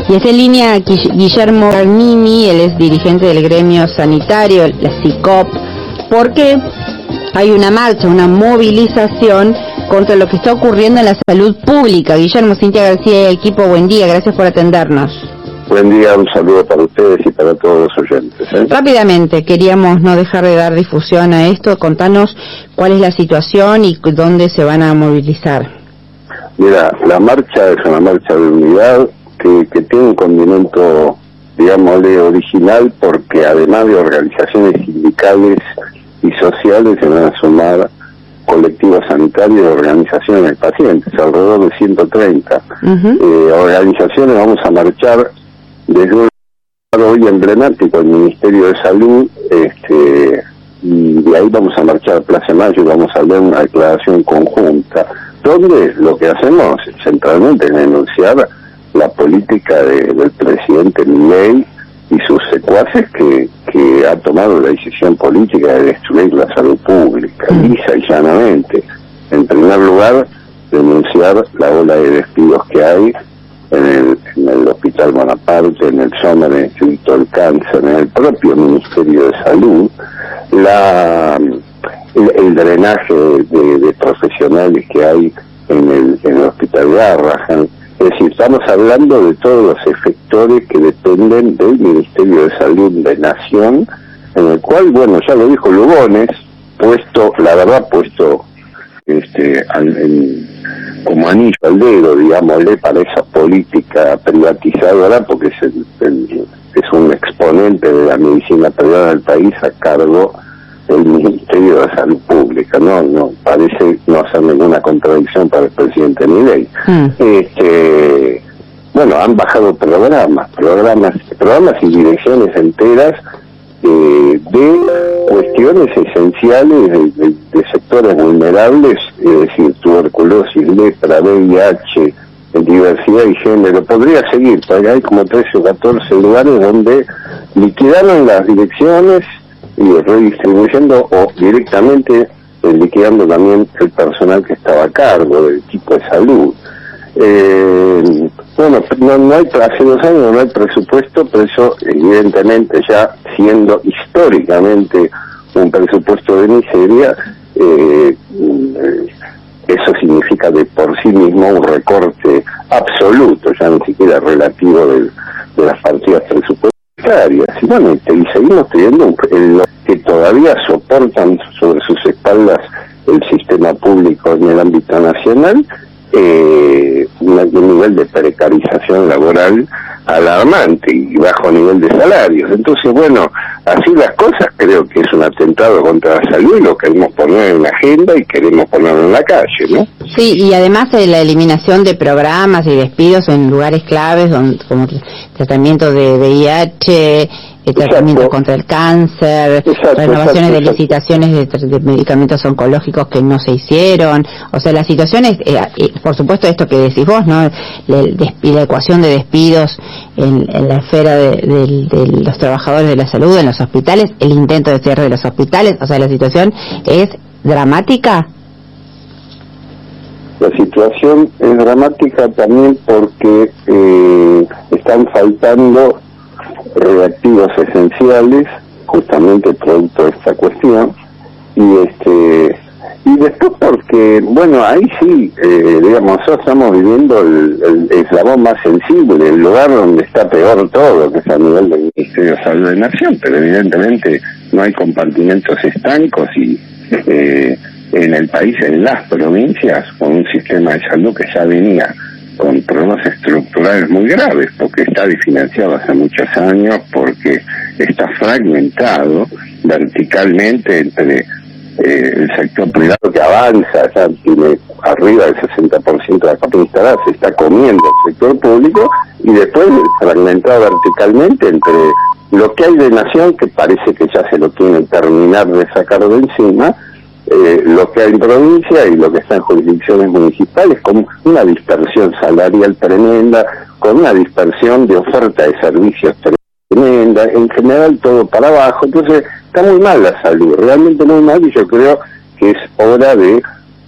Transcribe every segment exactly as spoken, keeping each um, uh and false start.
Y está en línea Guillermo Bernini, él es dirigente del gremio sanitario, la SICOP, porque hay una marcha, una movilización contra lo que está ocurriendo en la salud pública. Guillermo, Cintia García y equipo, buen día, gracias por atendernos. Buen día, un saludo para ustedes y para todos los oyentes, ¿eh? Rápidamente, queríamos no dejar de dar difusión a esto, contanos cuál es la situación y dónde se van a movilizar. Mira, la marcha es una marcha de unidad que, que tiene un condimento, digámosle, original, porque además de organizaciones sindicales y sociales se van a sumar colectivos sanitarios y organizaciones de pacientes, alrededor de ciento treinta uh-huh. eh, organizaciones. Vamos a marchar desde un lugar hoy emblemático, el Ministerio de Salud, este, y de ahí vamos a marchar a Plaza Mayo y vamos a ver una declaración conjunta, donde lo que hacemos centralmente es denunciar la política de, del presidente Milei y sus secuaces que, que ha tomado la decisión política de destruir la salud pública, lisa y llanamente. En primer lugar, denunciar la ola de despidos que hay en el, en el Hospital Bonaparte, en el SOMA, en el Instituto del Cáncer, en el propio Ministerio de Salud, la, el, el drenaje de, de profesionales que hay en el, en el Hospital de Garrahan. Es decir, estamos hablando de todos los efectores que dependen del Ministerio de Salud de Nación, en el cual, bueno, ya lo dijo Lugones, puesto, la verdad, puesto este al, en, como anillo al dedo, digámosle, para esa política privatizadora, porque es, el, el, es un exponente de la medicina privada del país a cargo del Ministerio de Salud Pública. No, no parece no hacer ninguna contradicción para el presidente Milei. Mm. Este, bueno, han bajado programas, programas, programas y direcciones enteras eh, de cuestiones esenciales de, de, de sectores vulnerables, es decir, tuberculosis, lepra, V I H, diversidad y género. Podría seguir, porque hay como trece o catorce lugares donde liquidaron las direcciones y redistribuyendo o directamente eh, liquidando también el personal que estaba a cargo del equipo de salud. Eh, bueno, no, no hay, hace dos años no hay presupuesto, pero eso evidentemente ya siendo históricamente un presupuesto de miseria, eh, eso significa de por sí mismo un recorte absoluto, ya ni siquiera relativo de, de las partidas presupuestarias. Y bueno, y seguimos teniendo el, que todavía soportan sobre sus espaldas el sistema público en el ámbito nacional, eh, un, un nivel de precarización laboral alarmante y bajo nivel de salarios. Entonces, bueno, así las cosas, creo que es un atentado contra la salud y lo queremos poner en la agenda y queremos ponerlo en la calle, ¿no? Sí, y además de la eliminación de programas y despidos en lugares claves, donde, como tratamiento de V I H, el tratamiento contra el cáncer, exacto, renovaciones exacto, de licitaciones de, de medicamentos oncológicos que no se hicieron. O sea, la situación es, eh, eh, por supuesto, esto que decís vos, ¿no? La, la ecuación de despidos en, en la esfera de, de, de los trabajadores de la salud, en los hospitales, el intento de cierre de los hospitales. O sea, la situación es dramática. La situación es dramática también porque eh, están faltando reactivos esenciales, justamente producto de esta cuestión, y este y después porque, bueno, ahí sí, eh, digamos, nosotros estamos viviendo el, el eslabón más sensible, el lugar donde está peor todo, que es a nivel del Ministerio de Salud de Nación, pero evidentemente no hay compartimentos estancos y eh, en el país, en las provincias, con un sistema de salud que ya venía con problemas estructurales muy graves, porque está desfinanciado hace muchos años, porque está fragmentado verticalmente entre eh, el sector privado que avanza, ya tiene arriba del sesenta por ciento de la capacidad instalada, se está comiendo el sector público, y después fragmentado verticalmente entre lo que hay de nación, que parece que ya se lo tiene terminar de sacar de encima, Eh, lo que hay en provincia y lo que está en jurisdicciones municipales, con una dispersión salarial tremenda, con una dispersión de oferta de servicios tremenda, en general todo para abajo. Entonces está muy mal la salud, realmente muy mal, y yo creo que es hora de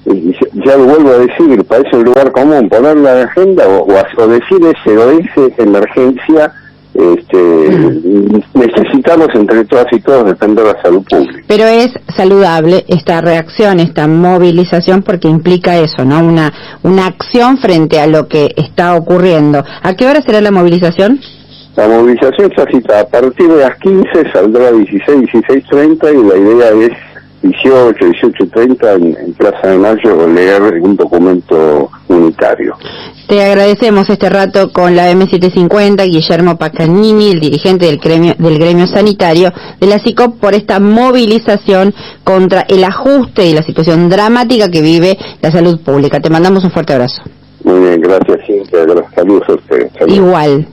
y ya lo vuelvo a decir, parece un lugar común ponerla en la agenda o, o, o decir S O S, emergencia. Este, mm. necesitamos entre todas y todos defender la salud pública. Pero es saludable esta reacción, esta movilización, porque implica eso, ¿no? Una una acción frente a lo que está ocurriendo. ¿A qué hora será la movilización? La movilización está citada a partir de las quince, saldrá a dieciséis, dieciséis treinta y la idea es dieciocho, dieciocho treinta en, en Plaza de Mayo leer un documento unitario. Te agradecemos este rato con la eme setecientos cincuenta, Guillermo Pacanini, el dirigente del gremio, del gremio sanitario de la SICOP, por esta movilización contra el ajuste y la situación dramática que vive la salud pública. Te mandamos un fuerte abrazo. Muy bien, gracias, Cintia. Saludos a ustedes. Saludos. Igual.